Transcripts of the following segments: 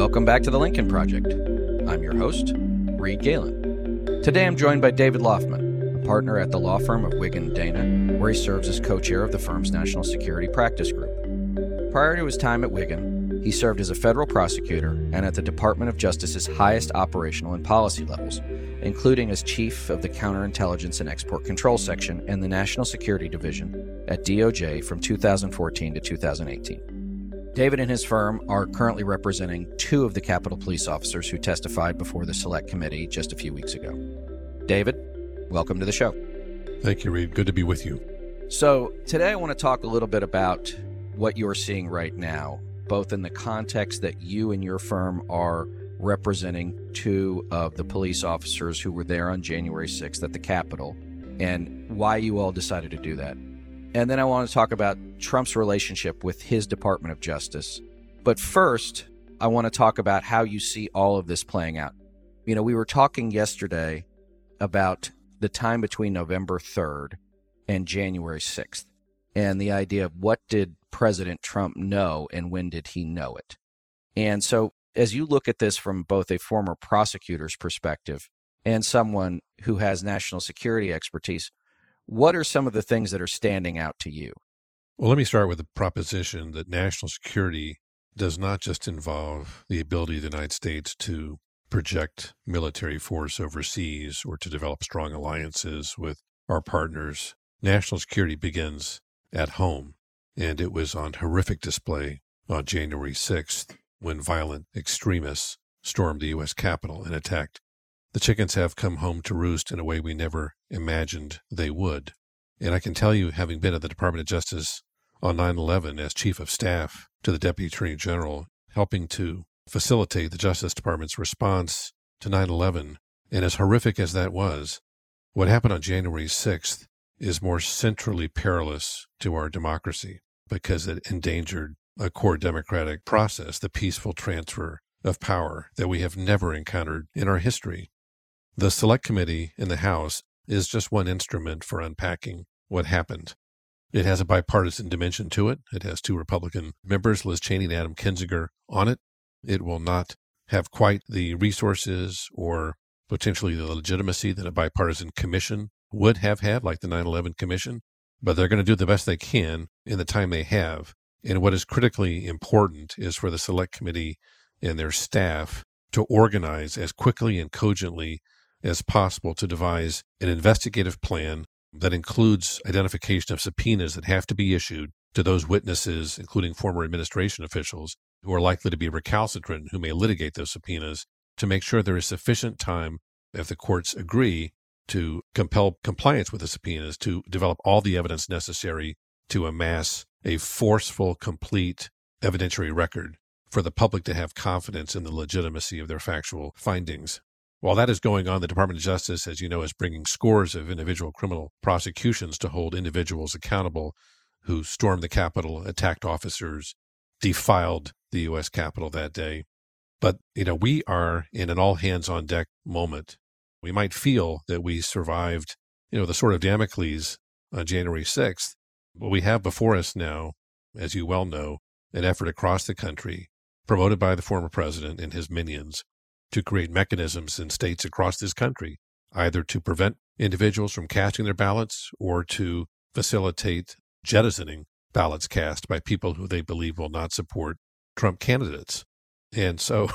Welcome back to the Lincoln Project. I'm your host, Reed Galen. Today I'm joined by David Loffman, a partner at the law firm of Wiggin Dana, where he serves as co-chair of the firm's National Security Practice Group. Prior to his time at Wiggin, he served as a federal prosecutor and at the Department of Justice's highest operational and policy levels, including as chief of the Counterintelligence and Export Control Section and the National Security Division at DOJ from 2014 to 2018. David and his firm are currently representing two of the Capitol Police officers who testified before the Select Committee just a few weeks ago. David, welcome to the show. Thank you, Reed. Good to be with you. So today I want to talk a little bit about what you're seeing right now, both in the context that you and your firm are representing two of the police officers who were there on January 6th at the Capitol, and why you all decided to do that. And then I want to talk about Trump's relationship with his Department of Justice. But first, I want to talk about how you see all of this playing out. You know, we were talking yesterday about the time between November 3rd and January 6th, and the idea of what did President Trump know and when did he know it? And so as you look at this from both a former prosecutor's perspective and someone who has national security expertise, what are some of the things that are standing out to you? Well, let me start with the proposition that national security does not just involve the ability of the United States to project military force overseas or to develop strong alliances with our partners. National security begins at home, and it was on horrific display on January 6th when violent extremists stormed the U.S. Capitol and attacked. The chickens have come home to roost in a way we never imagined they would. And I can tell you, having been at the Department of Justice on 9/11 as Chief of Staff to the Deputy Attorney General, helping to facilitate the Justice Department's response to 9/11, and as horrific as that was, what happened on January 6th is more centrally perilous to our democracy because it endangered a core democratic process, the peaceful transfer of power that we have never encountered in our history. The Select Committee in the House is just one instrument for unpacking what happened. It has a bipartisan dimension to it. It has two Republican members, Liz Cheney and Adam Kinzinger, on it. It will not have quite the resources or potentially the legitimacy that a bipartisan commission would have had, like the 9/11 Commission, but they're going to do the best they can in the time they have. And what is critically important is for the Select Committee and their staff to organize as quickly and cogently as possible to devise an investigative plan that includes identification of subpoenas that have to be issued to those witnesses, including former administration officials, who are likely to be recalcitrant, who may litigate those subpoenas, to make sure there is sufficient time, if the courts agree, to compel compliance with the subpoenas, to develop all the evidence necessary to amass a forceful, complete evidentiary record for the public to have confidence in the legitimacy of their factual findings. While that is going on, the Department of Justice, as you know, is bringing scores of individual criminal prosecutions to hold individuals accountable who stormed the Capitol, attacked officers, defiled the U.S. Capitol that day. But, we are in an all-hands-on-deck moment. We might feel that we survived, the sword of Damocles on January 6th, but we have before us now, as you well know, an effort across the country, promoted by the former president and his minions, to create mechanisms in states across this country, either to prevent individuals from casting their ballots or to facilitate jettisoning ballots cast by people who they believe will not support Trump candidates. And so,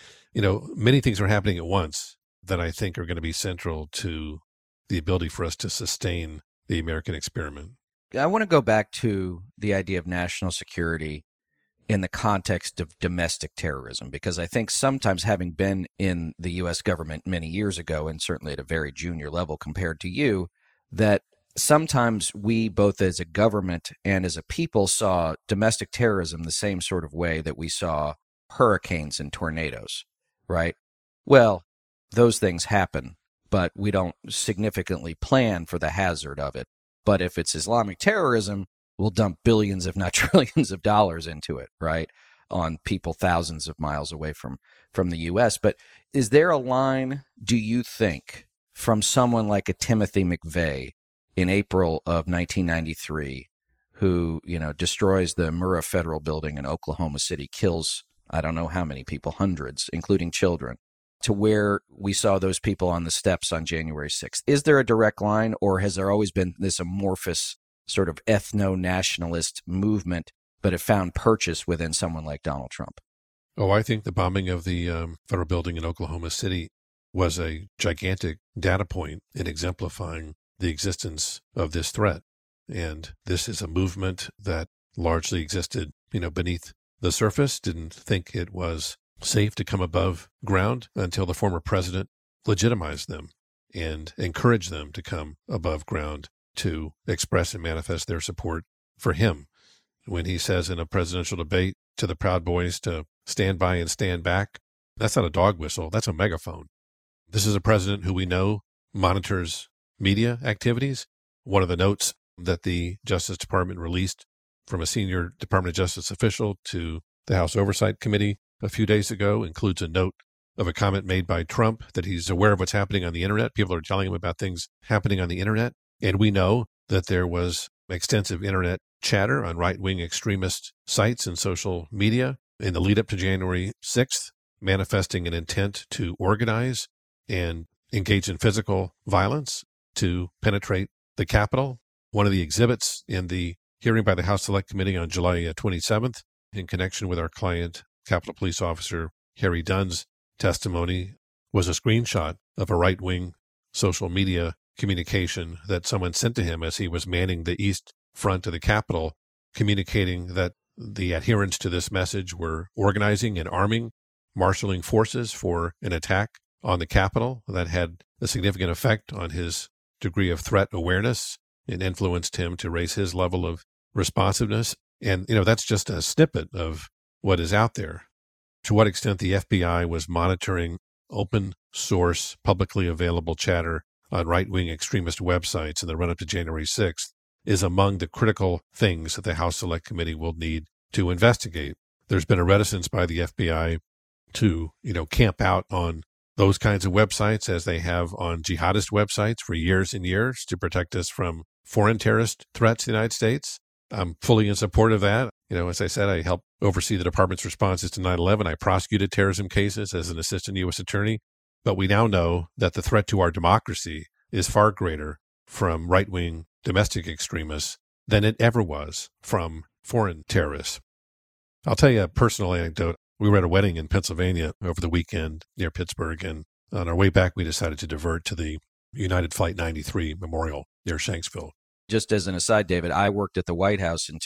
many things are happening at once that I think are going to be central to the ability for us to sustain the American experiment. I want to go back to the idea of national security in the context of domestic terrorism, because I think sometimes, having been in the U.S. government many years ago, and certainly at a very junior level compared to you, that sometimes we, both as a government and as a people, saw domestic terrorism the same sort of way that we saw hurricanes and tornadoes, right? Well, those things happen, but we don't significantly plan for the hazard of it. But if it's Islamic terrorism, we'll dump billions, if not trillions of dollars into it, right, on people thousands of miles away from the U.S. But is there a line, do you think, from someone like a Timothy McVeigh in April of 1993, who, destroys the Murrah Federal Building in Oklahoma City, kills I don't know how many people, hundreds, including children, to where we saw those people on the steps on January 6th? Is there a direct line, or has there always been this amorphous sort of ethno-nationalist movement, but it found purchase within someone like Donald Trump? Oh, I think the bombing of the federal building in Oklahoma City was a gigantic data point in exemplifying the existence of this threat. And this is a movement that largely existed, beneath the surface, didn't think it was safe to come above ground until the former president legitimized them and encouraged them to come above ground to express and manifest their support for him. When he says in a presidential debate to the Proud Boys to stand by and stand back, that's not a dog whistle, that's a megaphone. This is a president who we know monitors media activities. One of the notes that the Justice Department released from a senior Department of Justice official to the House Oversight Committee a few days ago includes a note of a comment made by Trump that he's aware of what's happening on the internet. People are telling him about things happening on the internet. And we know that there was extensive internet chatter on right-wing extremist sites and social media in the lead up to January 6th, manifesting an intent to organize and engage in physical violence to penetrate the Capitol. One of the exhibits in the hearing by the House Select Committee on July 27th, in connection with our client, Capitol Police Officer Harry Dunn's testimony, was a screenshot of a right-wing social media communication that someone sent to him as he was manning the east front of the Capitol, communicating that the adherents to this message were organizing and arming, marshaling forces for an attack on the Capitol that had a significant effect on his degree of threat awareness and influenced him to raise his level of responsiveness. And, that's just a snippet of what is out there. To what extent the FBI was monitoring open source, publicly available chatter on right-wing extremist websites in the run-up to January 6th is among the critical things that the House Select Committee will need to investigate. There's been a reticence by the FBI to, camp out on those kinds of websites as they have on jihadist websites for years and years to protect us from foreign terrorist threats to the United States. I'm fully in support of that. As I said, I helped oversee the department's responses to 9/11. I prosecuted terrorism cases as an assistant U.S. attorney. But we now know that the threat to our democracy is far greater from right-wing domestic extremists than it ever was from foreign terrorists. I'll tell you a personal anecdote. We were at a wedding in Pennsylvania over the weekend near Pittsburgh, and on our way back, we decided to divert to the United Flight 93 Memorial near Shanksville. Just as an aside, David, I worked at the White House in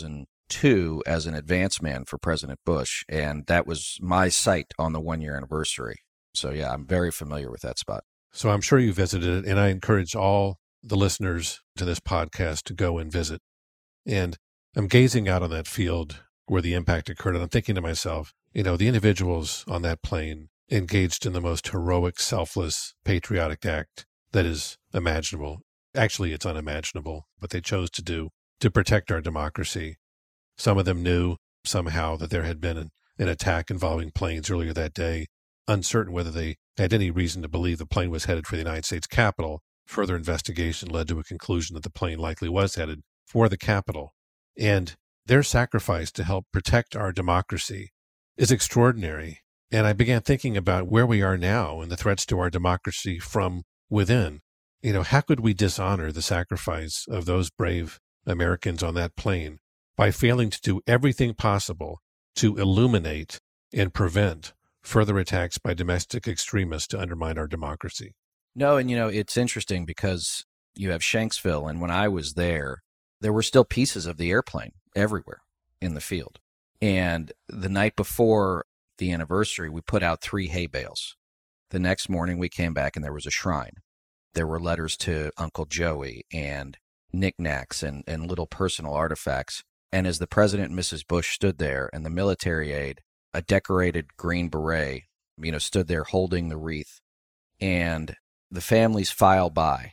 2002 as an advance man for President Bush, and that was my site on the one-year anniversary. So, yeah, I'm very familiar with that spot. So I'm sure you visited it, and I encourage all the listeners to this podcast to go and visit. And I'm gazing out on that field where the impact occurred, and I'm thinking to myself, the individuals on that plane engaged in the most heroic, selfless, patriotic act that is imaginable. Actually, it's unimaginable, but they chose to do to protect our democracy. Some of them knew somehow that there had been an attack involving planes earlier that day, uncertain whether they had any reason to believe the plane was headed for the United States Capitol. Further investigation led to a conclusion that the plane likely was headed for the Capitol. And their sacrifice to help protect our democracy is extraordinary. And I began thinking about where we are now and the threats to our democracy from within. How could we dishonor the sacrifice of those brave Americans on that plane by failing to do everything possible to illuminate and prevent further attacks by domestic extremists to undermine our democracy? No, and it's interesting because you have Shanksville, and when I was there were still pieces of the airplane everywhere in the field. And the night before the anniversary, we put out 3 hay bales. The next morning, we came back and there was a shrine. There were letters to Uncle Joey and knickknacks and little personal artifacts. And as the President and Mrs. Bush stood there and the military aide, a decorated Green Beret, stood there holding the wreath, and the families file by,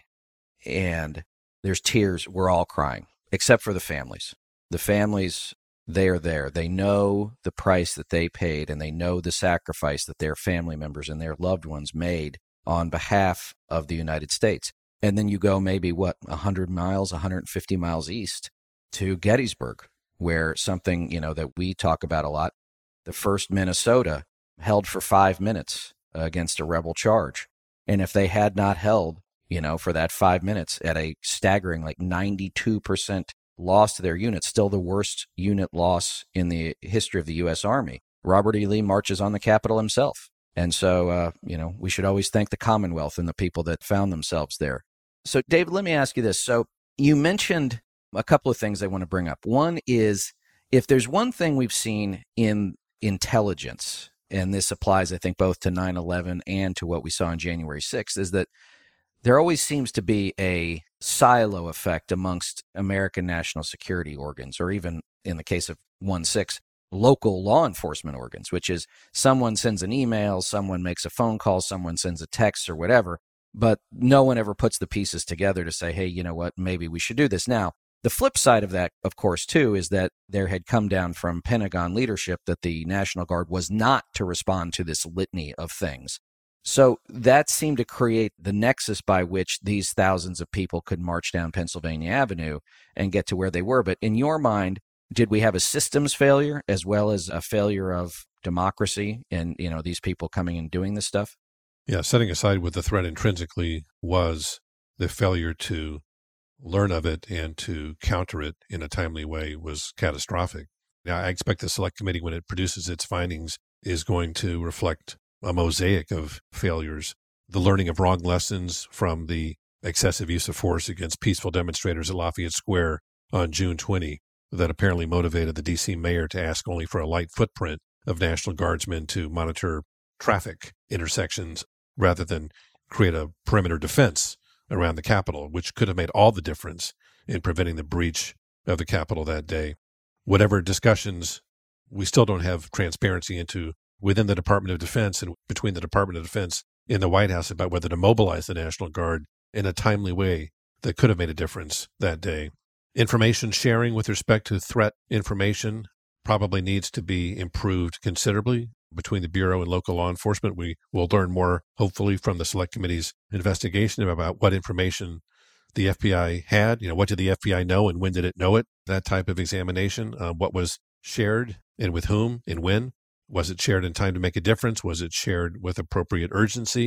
and there's tears. We're all crying, except for the families. The families, they are there. They know the price that they paid, and they know the sacrifice that their family members and their loved ones made on behalf of the United States. And then you go maybe, 100 miles, 150 miles east to Gettysburg, where something, that we talk about a lot, the 1st Minnesota held for 5 minutes against a rebel charge. And if they had not held, for that 5 minutes at a staggering 92% loss to their unit, still the worst unit loss in the history of the U.S. Army, Robert E. Lee marches on the Capitol himself. And so, we should always thank the Commonwealth and the people that found themselves there. So, David, let me ask you this. So you mentioned a couple of things I want to bring up. One is, if there's one thing we've seen in intelligence, and this applies, I think, both to 9/11 and to what we saw on January 6th, is that there always seems to be a silo effect amongst American national security organs, or even in the case of 1/6, local law enforcement organs, which is someone sends an email, someone makes a phone call, someone sends a text or whatever, but no one ever puts the pieces together to say, hey, you know what, maybe we should do this. Now, the flip side of that, of course, too, is that there had come down from Pentagon leadership that the National Guard was not to respond to this litany of things. So that seemed to create the nexus by which these thousands of people could march down Pennsylvania Avenue and get to where they were. But in your mind, did we have a systems failure as well as a failure of democracy and, these people coming and doing this stuff? Yeah, setting aside what the threat intrinsically was, the failure to learn of it and to counter it in a timely way was catastrophic. Now, I expect the Select Committee, when it produces its findings, is going to reflect a mosaic of failures, the learning of wrong lessons from the excessive use of force against peaceful demonstrators at Lafayette Square on June 20 that apparently motivated the D.C. mayor to ask only for a light footprint of National Guardsmen to monitor traffic intersections rather than create a perimeter defense around the Capitol, which could have made all the difference in preventing the breach of the Capitol that day. Whatever discussions, we still don't have transparency into within the Department of Defense and between the Department of Defense and the White House about whether to mobilize the National Guard in a timely way that could have made a difference that day. Information sharing with respect to threat information probably needs to be improved considerably between the Bureau and local law enforcement. We will learn more, hopefully, from the Select Committee's investigation about what information the FBI had. What did the FBI know and when did it know it? That type of examination. What was shared and with whom and when? Was it shared in time to make a difference? Was it shared with appropriate urgency?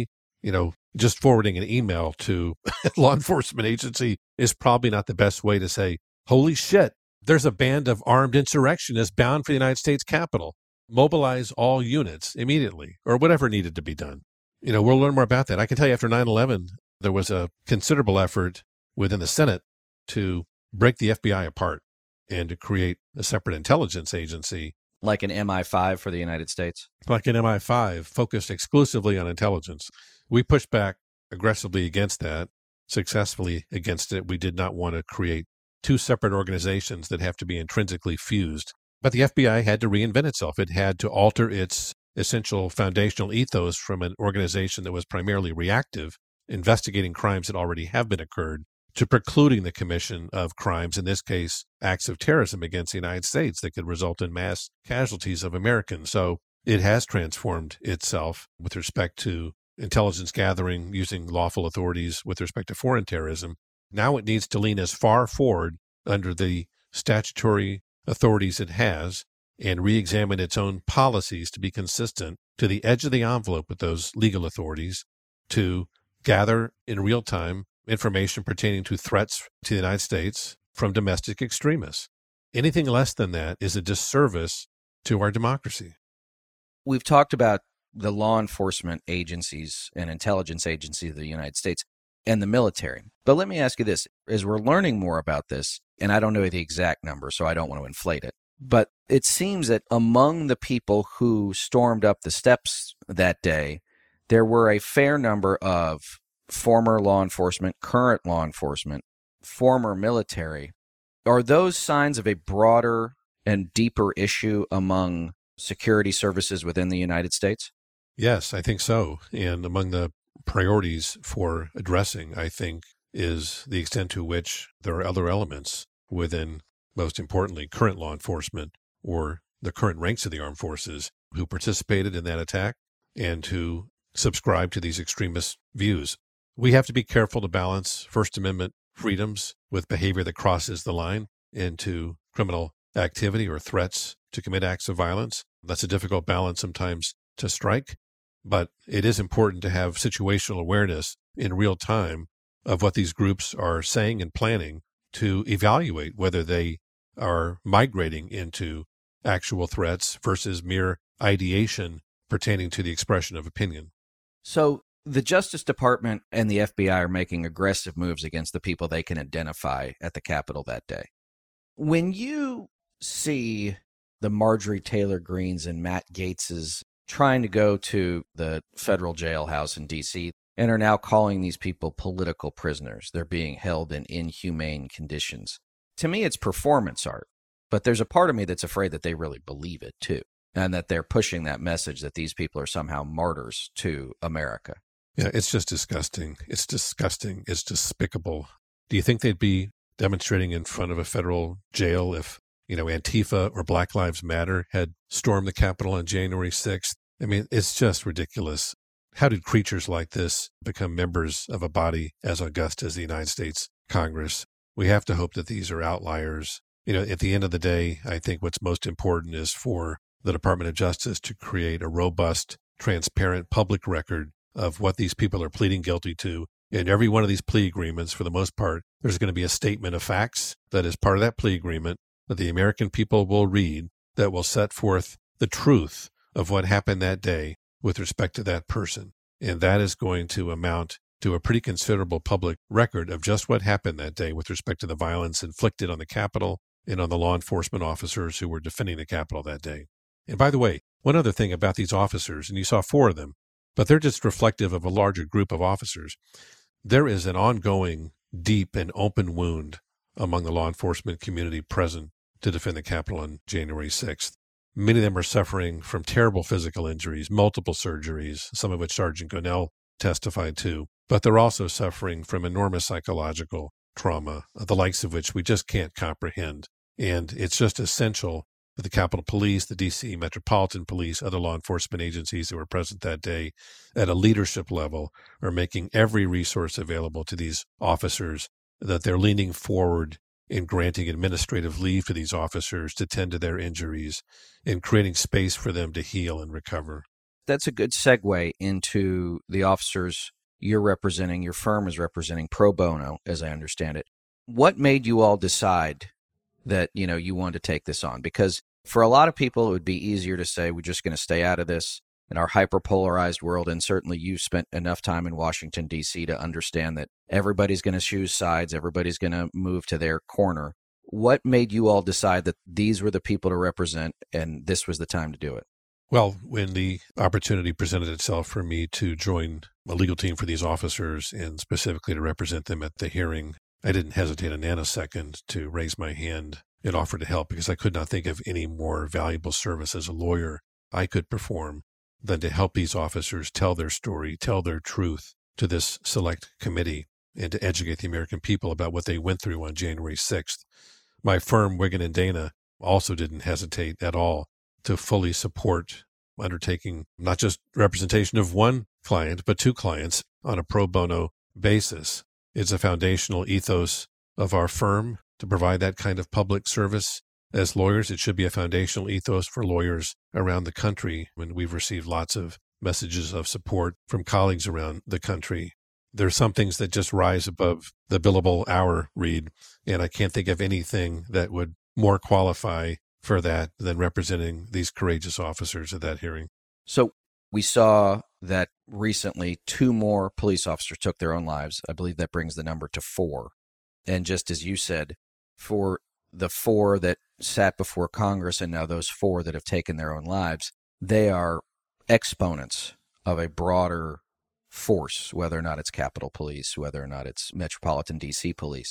Just forwarding an email to a law enforcement agency is probably not the best way to say, holy shit, there's a band of armed insurrectionists bound for the United States Capitol. Mobilize all units immediately, or whatever needed to be done. We'll learn more about that. I can tell you after 9/11, there was a considerable effort within the Senate to break the FBI apart and to create a separate intelligence agency. Like an MI5 for the United States? Like an MI5 focused exclusively on intelligence. We pushed back aggressively against that, successfully against it. We did not want to create two separate organizations that have to be intrinsically fused. But the FBI had to reinvent itself. It had to alter its essential foundational ethos from an organization that was primarily reactive, investigating crimes that already have been occurred, to precluding the commission of crimes, in this case, acts of terrorism against the United States that could result in mass casualties of Americans. So it has transformed itself with respect to intelligence gathering using lawful authorities with respect to foreign terrorism. Now it needs to lean as far forward under the statutory authorities it has and re-examine its own policies to be consistent to the edge of the envelope with those legal authorities to gather in real time information pertaining to threats to the United States from domestic extremists. Anything less than that is a disservice to our democracy. We've talked about the law enforcement agencies and intelligence agencies of the United States and the military. But let me ask you this. As we're learning more about this, and I don't know the exact number, so I don't want to inflate it, but it seems that among the people who stormed up the steps that day, there were a fair number of former law enforcement, current law enforcement, former military. Are those signs of a broader and deeper issue among security services within the United States? Yes, I think so. And among the priorities for addressing, I think, is the extent to which there are other elements within, most importantly, current law enforcement or the current ranks of the armed forces who participated in that attack and who subscribe to these extremist views. We have to be careful to balance First Amendment freedoms with behavior that crosses the line into criminal activity or threats to commit acts of violence. That's a difficult balance sometimes to strike, but it is important to have situational awareness in real time of what these groups are saying and planning to evaluate whether they are migrating into actual threats versus mere ideation pertaining to the expression of opinion. So the Justice Department and the FBI are making aggressive moves against the people they can identify at the Capitol that day. When you see the Marjorie Taylor Greenes and Matt Gaetzes trying to go to the federal jailhouse in D.C. and are now calling these people political prisoners, they're being held in inhumane conditions. To me, it's performance art, but there's a part of me that's afraid that they really believe it too, and that they're pushing that message that these people are somehow martyrs to America. Yeah, it's just disgusting. It's disgusting. It's despicable. Do you think they'd be demonstrating in front of a federal jail if, Antifa or Black Lives Matter had stormed the Capitol on January 6th? I mean, it's just ridiculous. How did creatures like this become members of a body as august as the United States Congress? We have to hope that these are outliers. At the end of the day, I think what's most important is for the Department of Justice to create a robust, transparent public record of what these people are pleading guilty to. In every one of these plea agreements, for the most part, there's going to be a statement of facts that is part of that plea agreement that the American people will read that will set forth the truth of what happened that day with respect to that person. And that is going to amount to a pretty considerable public record of just what happened that day with respect to the violence inflicted on the Capitol and on the law enforcement officers who were defending the Capitol that day. And by the way, one other thing about these officers, and you saw 4 of them, but they're just reflective of a larger group of officers. There is an ongoing, deep, and open wound among the law enforcement community present to defend the Capitol on January 6th. Many of them are suffering from terrible physical injuries, multiple surgeries, some of which Sergeant Gonell testified to, but they're also suffering from enormous psychological trauma, the likes of which we just can't comprehend. And it's just essential that the Capitol Police, the D.C. Metropolitan Police, other law enforcement agencies that were present that day at a leadership level are making every resource available to these officers, that they're leaning forward in granting administrative leave to these officers to tend to their injuries and creating space for them to heal and recover. That's a good segue into the officers you're representing, your firm is representing pro bono, as I understand it. What made you all decide that, you wanted to take this on? Because for a lot of people, it would be easier to say, we're just going to stay out of this in our hyperpolarized world. And certainly you spent enough time in Washington, D.C. to understand that everybody's going to choose sides. Everybody's going to move to their corner. What made you all decide that these were the people to represent and this was the time to do it? Well, when the opportunity presented itself for me to join a legal team for these officers and specifically to represent them at the hearing, I didn't hesitate a nanosecond to raise my hand and offer to help, because I could not think of any more valuable service as a lawyer I could perform than to help these officers tell their story, tell their truth to this select committee, and to educate the American people about what they went through on January 6th. My firm, Wiggin and Dana, also didn't hesitate at all to fully support undertaking not just representation of one client, but 2 clients on a pro bono basis. It's a foundational ethos of our firm to provide that kind of public service. As lawyers, it should be a foundational ethos for lawyers around the country, when we've received lots of messages of support from colleagues around the country. There are some things that just rise above the billable hour, Reed, and I can't think of anything that would more qualify for that than representing these courageous officers at that hearing. So we saw that recently 2 more police officers took their own lives. I believe that brings the number to 4. And just as you said, for the 4 that sat before Congress and now those 4 that have taken their own lives, they are exponents of a broader force, whether or not it's Capitol Police, whether or not it's Metropolitan D.C. Police.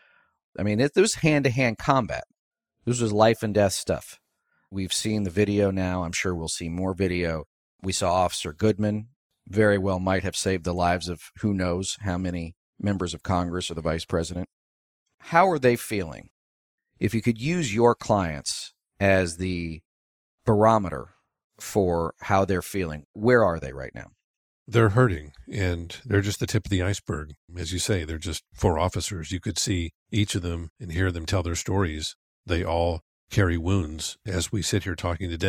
I mean, it was hand-to-hand combat. This was life and death stuff. We've seen the video now. I'm sure we'll see more video. We saw Officer Goodman very well might have saved the lives of who knows how many members of Congress or the vice president. How are they feeling? If you could use your clients as the barometer for how they're feeling, where are they right now? They're hurting, and they're just the tip of the iceberg. As you say, they're just 4 officers. You could see each of them and hear them tell their stories. They all carry wounds as we sit here talking today.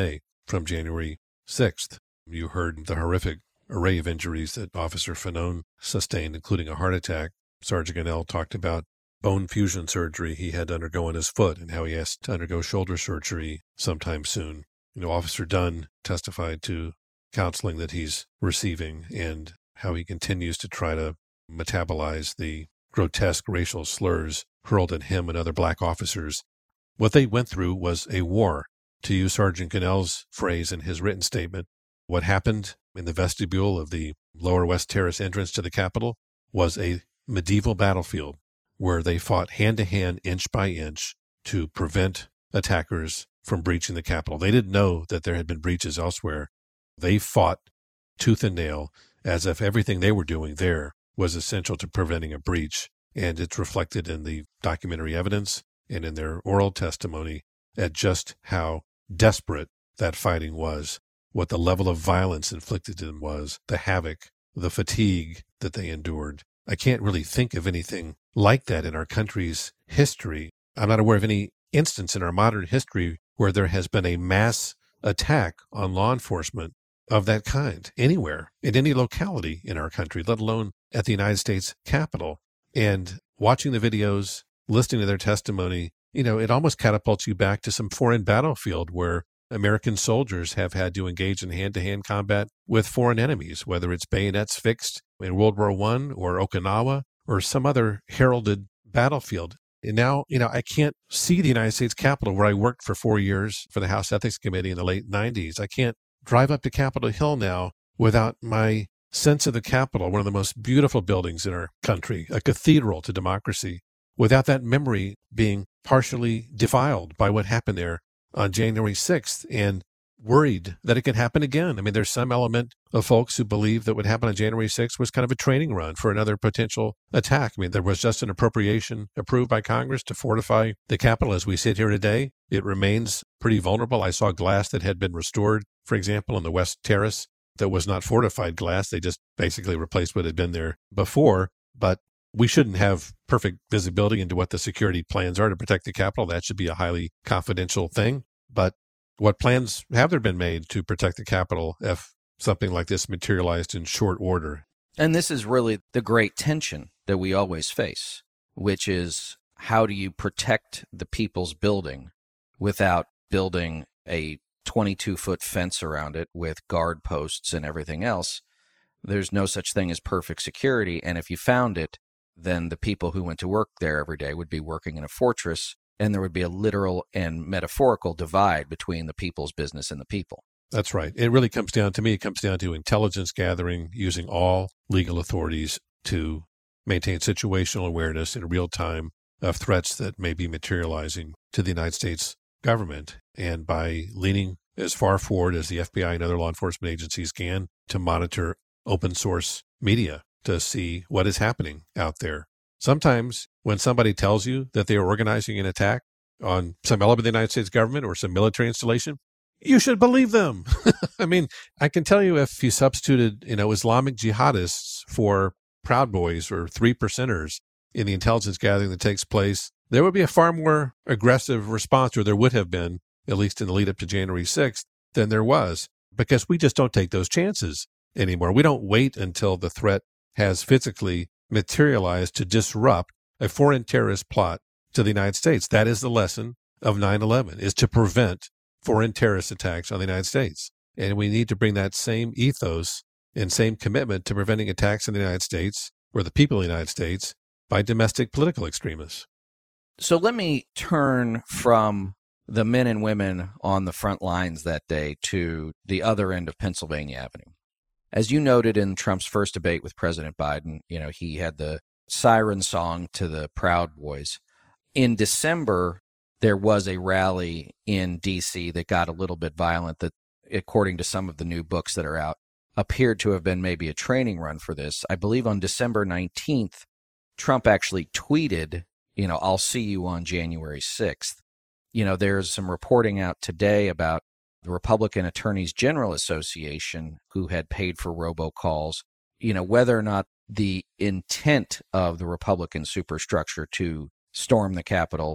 from January 6th. You heard the horrific array of injuries that Officer Fanone sustained, including a heart attack. Sergeant Gonell talked about bone fusion surgery he had to undergo on his foot and how he has to undergo shoulder surgery sometime soon. Officer Dunn testified to counseling that he's receiving and how he continues to try to metabolize the grotesque racial slurs hurled at him and other black officers. What they went through was a war. To use Sergeant Gonell's phrase in his written statement, what happened in the vestibule of the Lower West Terrace entrance to the Capitol was a medieval battlefield where they fought hand-to-hand, inch by inch, to prevent attackers from breaching the Capitol. They didn't know that there had been breaches elsewhere. They fought tooth and nail as if everything they were doing there was essential to preventing a breach. And it's reflected in the documentary evidence and in their oral testimony at just how desperate that fighting was, what the level of violence inflicted in them was, the havoc, the fatigue that they endured. I can't really think of anything like that in our country's history. I'm not aware of any instance in our modern history where there has been a mass attack on law enforcement of that kind anywhere, in any locality in our country, let alone at the United States Capitol. And watching the videos, listening to their testimony, it almost catapults you back to some foreign battlefield where American soldiers have had to engage in hand-to-hand combat with foreign enemies, whether it's bayonets fixed in World War I or Okinawa or some other heralded battlefield. And now, I can't see the United States Capitol where I worked for 4 years for the House Ethics Committee in the late 90s. I can't drive up to Capitol Hill now without my sense of the Capitol, one of the most beautiful buildings in our country, a cathedral to democracy, without that memory being partially defiled by what happened there on January 6th and worried that it could happen again. I mean, there's some element of folks who believe that what happened on January 6th was kind of a training run for another potential attack. I mean, there was just an appropriation approved by Congress to fortify the Capitol as we sit here today. It remains pretty vulnerable. I saw glass that had been restored, for example, on the West Terrace that was not fortified glass. They just basically replaced what had been there before. But we shouldn't have perfect visibility into what the security plans are to protect the Capitol. That should be a highly confidential thing. But what plans have there been made to protect the Capitol if something like this materialized in short order? And this is really the great tension that we always face, which is how do you protect the people's building without building a 22-foot fence around it with guard posts and everything else? There's no such thing as perfect security. And if you found it, then the people who went to work there every day would be working in a fortress, and there would be a literal and metaphorical divide between the people's business and the people. That's right. It really comes down to intelligence gathering, using all legal authorities to maintain situational awareness in real time of threats that may be materializing to the United States government. And by leaning as far forward as the FBI and other law enforcement agencies can to monitor open source media to see what is happening out there. Sometimes when somebody tells you that they are organizing an attack on some element of the United States government or some military installation, you should believe them. I mean, I can tell you if you substituted, Islamic jihadists for Proud Boys or 3%ers in the intelligence gathering that takes place, there would be a far more aggressive response, or there would have been, at least in the lead up to January 6th, than there was, because we just don't take those chances anymore. We don't wait until the threat has physically materialized to disrupt a foreign terrorist plot to the United States. That is the lesson of 9/11, is to prevent foreign terrorist attacks on the United States. And we need to bring that same ethos and same commitment to preventing attacks in the United States or the people of the United States by domestic political extremists. So let me turn from the men and women on the front lines that day to the other end of Pennsylvania Avenue. As you noted in Trump's first debate with President Biden, he had the siren song to the Proud Boys. In December, there was a rally in D.C. that got a little bit violent that, according to some of the new books that are out, appeared to have been maybe a training run for this. I believe on December 19th, Trump actually tweeted, I'll see you on January 6th. There's some reporting out today about the Republican Attorneys General Association, who had paid for robocalls, whether or not the intent of the Republican superstructure to storm the Capitol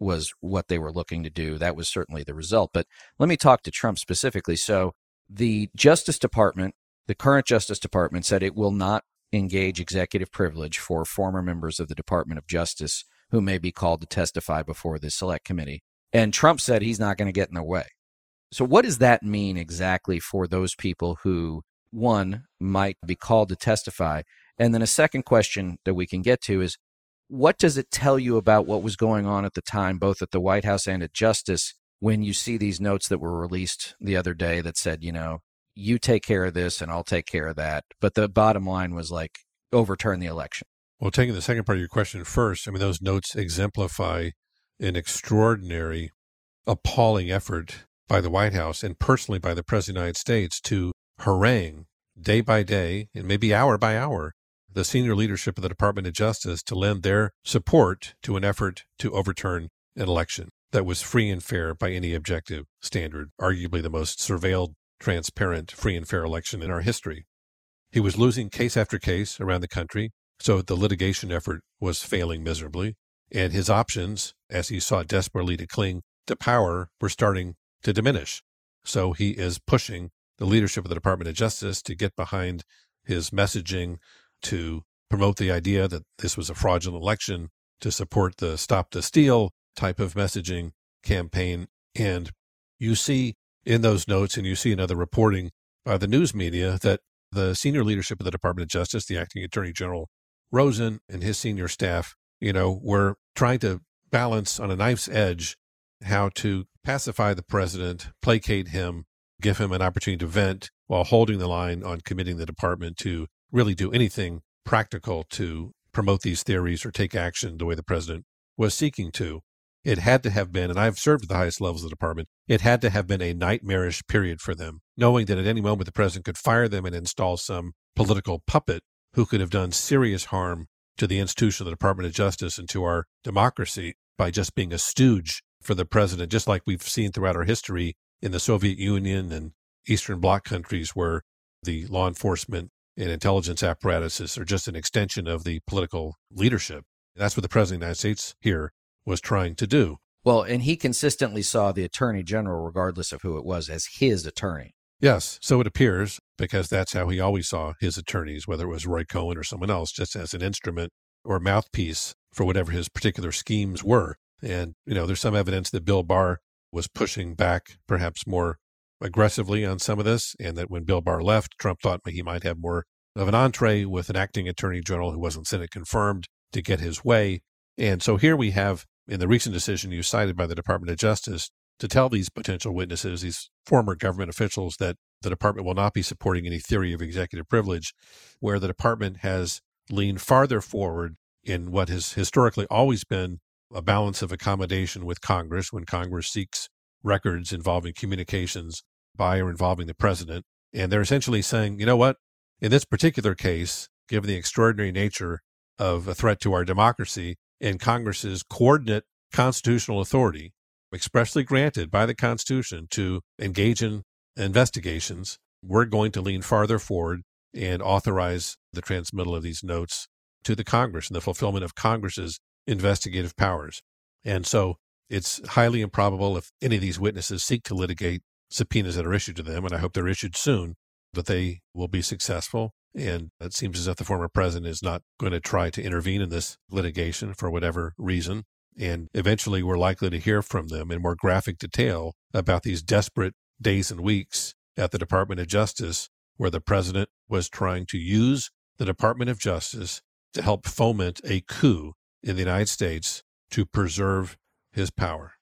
was what they were looking to do. That was certainly the result. But let me talk to Trump specifically. So the Justice Department, the current Justice Department, said it will not engage executive privilege for former members of the Department of Justice who may be called to testify before the Select Committee. And Trump said he's not going to get in their way. So what does that mean exactly for those people who, one, might be called to testify? And then a second question that we can get to is, what does it tell you about what was going on at the time, both at the White House and at Justice, when you see these notes that were released the other day that said, you take care of this and I'll take care of that. But the bottom line was like, overturn the election. Well, taking the second part of your question first, those notes exemplify an extraordinary, appalling effort by the White House and personally by the President of the United States to harangue day by day and maybe hour by hour the senior leadership of the Department of Justice to lend their support to an effort to overturn an election that was free and fair by any objective standard, arguably the most surveilled, transparent, free and fair election in our history. He was losing case after case around the country, so the litigation effort was failing miserably, and his options, as he sought desperately to cling to power, were starting to diminish. So he is pushing the leadership of the Department of Justice to get behind his messaging, to promote the idea that this was a fraudulent election, to support the Stop the Steal type of messaging campaign. And you see in those notes, and you see in other reporting by the news media, that the senior leadership of the Department of Justice, the acting Attorney General Rosen and his senior staff, were trying to balance on a knife's edge how to pacify the president, placate him, give him an opportunity to vent while holding the line on committing the department to really do anything practical to promote these theories or take action the way the president was seeking to. It had to have been, and I've served at the highest levels of the department, it had to have been a nightmarish period for them, knowing that at any moment the president could fire them and install some political puppet who could have done serious harm to the institution of the Department of Justice and to our democracy by just being a stooge for the president, just like we've seen throughout our history in the Soviet Union and Eastern Bloc countries, where the law enforcement and intelligence apparatuses are just an extension of the political leadership. That's what the President of the United States here was trying to do. Well, and he consistently saw the Attorney General, regardless of who it was, as his attorney. Yes, so it appears, because that's how he always saw his attorneys, whether it was Roy Cohn or someone else, just as an instrument or mouthpiece for whatever his particular schemes were. And, there's some evidence that Bill Barr was pushing back perhaps more aggressively on some of this, and that when Bill Barr left, Trump thought he might have more of an entree with an acting Attorney General who wasn't Senate confirmed to get his way. And so here we have, in the recent decision you cited by the Department of Justice, to tell these potential witnesses, these former government officials, that the department will not be supporting any theory of executive privilege, where the department has leaned farther forward in what has historically always been a balance of accommodation with Congress when Congress seeks records involving communications by or involving the president. And they're essentially saying, you know what, in this particular case, given the extraordinary nature of a threat to our democracy and Congress's coordinate constitutional authority, expressly granted by the Constitution to engage in investigations, we're going to lean farther forward and authorize the transmittal of these notes to the Congress and the fulfillment of Congress's investigative powers. And so it's highly improbable, if any of these witnesses seek to litigate subpoenas that are issued to them, and I hope they're issued soon, that they will be successful. And it seems as if the former president is not going to try to intervene in this litigation for whatever reason. And eventually we're likely to hear from them in more graphic detail about these desperate days and weeks at the Department of Justice, where the president was trying to use the Department of Justice to help foment a coup in the United States to preserve his power.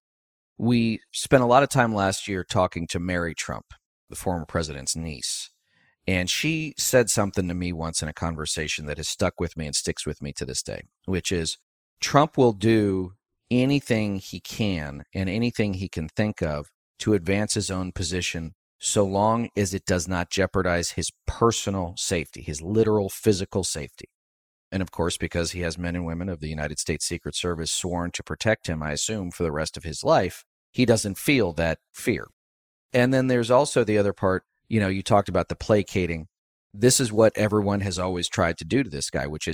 We spent a lot of time last year talking to Mary Trump, the former president's niece. And she said something to me once in a conversation that has stuck with me and sticks with me to this day, which is Trump will do anything he can and anything he can think of to advance his own position, so long as it does not jeopardize his personal safety, his literal physical safety. And of course, because he has men and women of the United States Secret Service sworn to protect him, I assume, for the rest of his life, he doesn't feel that fear. And then there's also the other part, you talked about the placating. This is what everyone has always tried to do to this guy, which is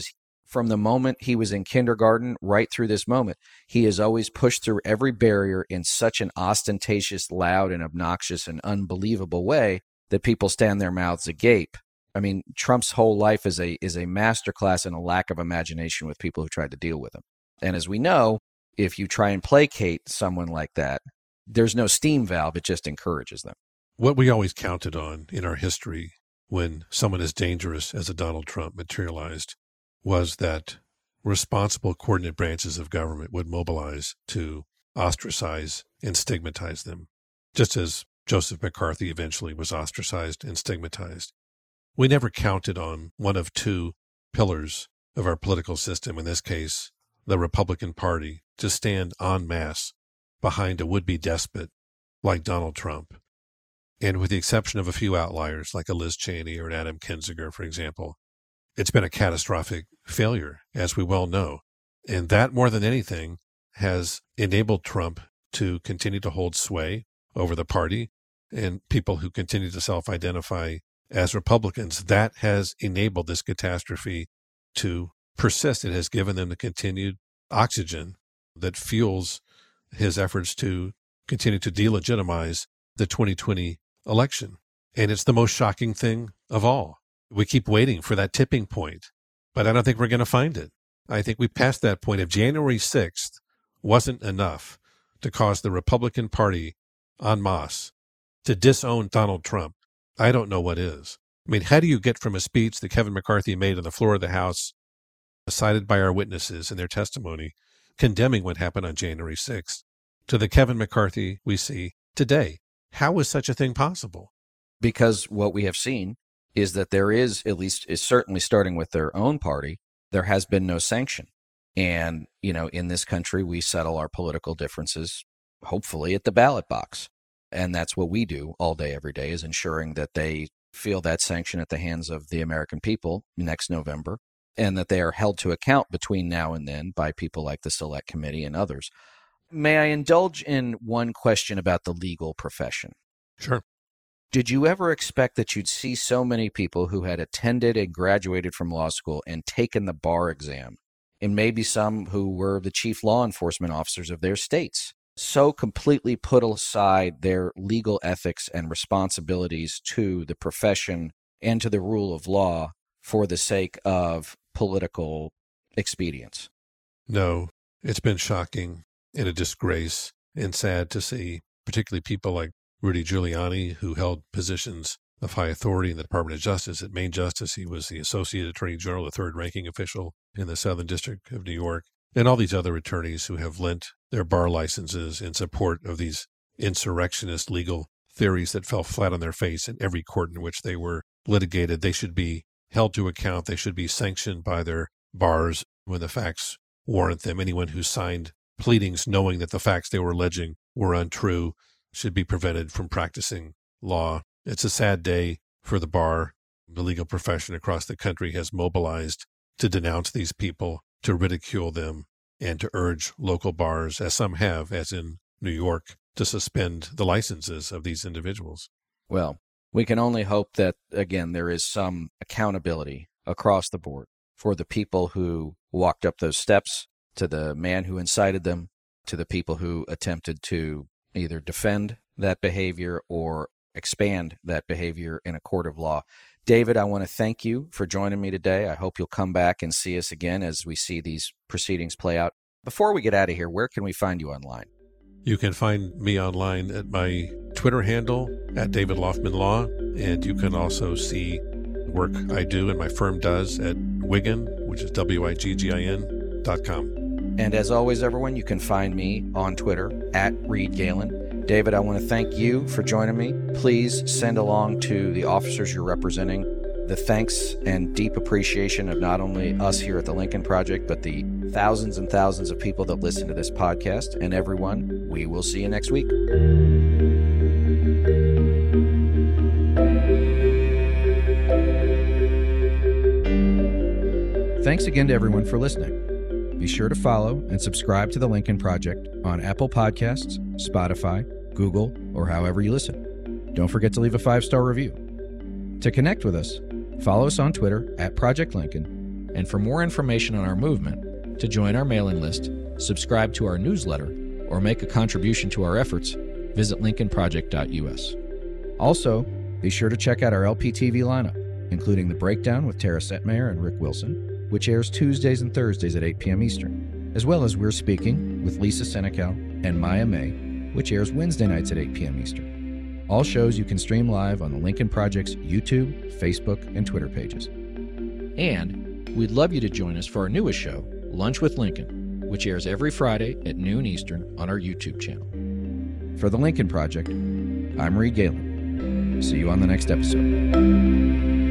from the moment he was in kindergarten right through this moment, he has always pushed through every barrier in such an ostentatious, loud, and obnoxious and unbelievable way that people stand their mouths agape. I mean, Trump's whole life is a masterclass in a lack of imagination with people who tried to deal with him. And as we know, if you try and placate someone like that, there's no steam valve. It just encourages them. What we always counted on in our history when someone as dangerous as a Donald Trump materialized was that responsible coordinate branches of government would mobilize to ostracize and stigmatize them, just as Joseph McCarthy eventually was ostracized and stigmatized. We never counted on one of two pillars of our political system, in this case, the Republican Party, to stand en masse behind a would-be despot like Donald Trump. And with the exception of a few outliers like a Liz Cheney or an Adam Kinzinger, for example, it's been a catastrophic failure, as we well know. And that, more than anything, has enabled Trump to continue to hold sway over the party and people who continue to self-identify as Republicans. That has enabled this catastrophe to persist. It has given them the continued oxygen that fuels his efforts to continue to delegitimize the 2020 election. And it's the most shocking thing of all. We keep waiting for that tipping point, but I don't think we're going to find it. I think we passed that point. If January 6th wasn't enough to cause the Republican Party en masse to disown Donald Trump, I don't know what is. I mean, how do you get from a speech that Kevin McCarthy made on the floor of the House, cited by our witnesses in their testimony, condemning what happened on January 6th, to the Kevin McCarthy we see today? How is such a thing possible? Because what we have seen is that there is, at least is certainly starting with their own party, there has been no sanction. And, you know, in this country, we settle our political differences, hopefully at the ballot box. And that's what we do all day, every day, is ensuring that they feel that sanction at the hands of the American people next November, and that they are held to account between now and then by people like the Select Committee and others. May I indulge in one question about the legal profession? Sure. Did you ever expect that you'd see so many people who had attended and graduated from law school and taken the bar exam, and maybe some who were the chief law enforcement officers of their states, so completely put aside their legal ethics and responsibilities to the profession and to the rule of law for the sake of political expedience? No, it's been shocking and a disgrace and sad to see, particularly people like Rudy Giuliani, who held positions of high authority in the Department of Justice. At Main Justice, he was the Associate Attorney General, the third-ranking official in the Southern District of New York, and all these other attorneys who have lent their bar licenses in support of these insurrectionist legal theories that fell flat on their face in every court in which they were litigated. They should be held to account. They should be sanctioned by their bars when the facts warrant them. Anyone who signed pleadings knowing that the facts they were alleging were untrue should be prevented from practicing law. It's a sad day for the bar. The legal profession across the country has mobilized to denounce these people, to ridicule them, and to urge local bars, as some have, as in New York, to suspend the licenses of these individuals. Well, we can only hope that, again, there is some accountability across the board for the people who walked up those steps, to the man who incited them, to the people who attempted to either defend that behavior or expand that behavior in a court of law. David, I want to thank you for joining me today. I hope you'll come back and see us again as we see these proceedings play out. Before we get out of here, where can we find you online? You can find me online at my Twitter handle, at David Loftman Law, and you can also see work I do and my firm does at Wiggin, which is WIGGIN.com. And as always, everyone, you can find me on Twitter at Reed Galen. David, I want to thank you for joining me. Please send along to the officers you're representing the thanks and deep appreciation of not only us here at the Lincoln Project, but the thousands and thousands of people that listen to this podcast. And everyone, we will see you next week. Thanks again to everyone for listening. Be sure to follow and subscribe to The Lincoln Project on Apple Podcasts, Spotify, Google, or however you listen. Don't forget to leave a 5-star review. To connect with us, follow us on Twitter at Project Lincoln And for more information on our movement, to join our mailing list, subscribe to our newsletter, or make a contribution to our efforts, visit lincolnproject.us. Also, be sure to check out our LPTV lineup, including The Breakdown with Tara Setmayer and Rick Wilson, which airs Tuesdays and Thursdays at 8 p.m. Eastern, as well as We're Speaking with Lisa Senecal and Maya May, which airs Wednesday nights at 8 p.m. Eastern. All shows you can stream live on the Lincoln Project's YouTube, Facebook, and Twitter pages. And we'd love you to join us for our newest show, Lunch with Lincoln, which airs every Friday at noon Eastern on our YouTube channel. For the Lincoln Project, I'm Reed Galen. See you on the next episode.